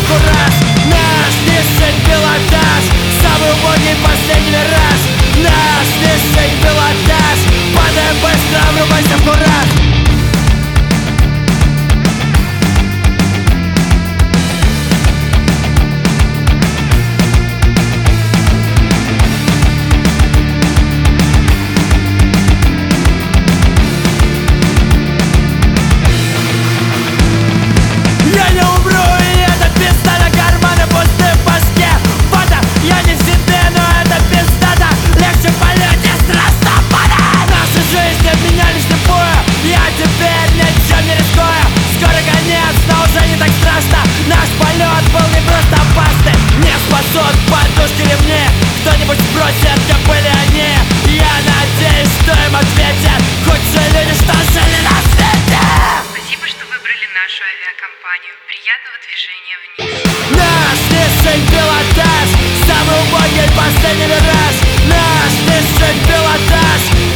кураж. Наш низший пилотаж, самый убогий последний мираж. Наш низший пилотаж, падаем быстро, врубайся в кураж. Я не умру, и это пизда, на карманы пусты в башке. Вода, я не в себе, но это пиздата. Легче в полете, страшно пада. Наши жизни обменялись вслепую, я теперь ничем не рискую. Скоро конец, но уже не так страшно. Наш полет был не просто опасный. Не спасут подушки ремни. Кто-нибудь спросит, где были они. Я надеюсь, что им ответят худшие люди, что жили на свете. Спасибо, что выбрали нашу авиакомпанию. Приятного движения вниз. Наш низший пилотаж, самый убогий последний вираж. Наш низший пилотаж,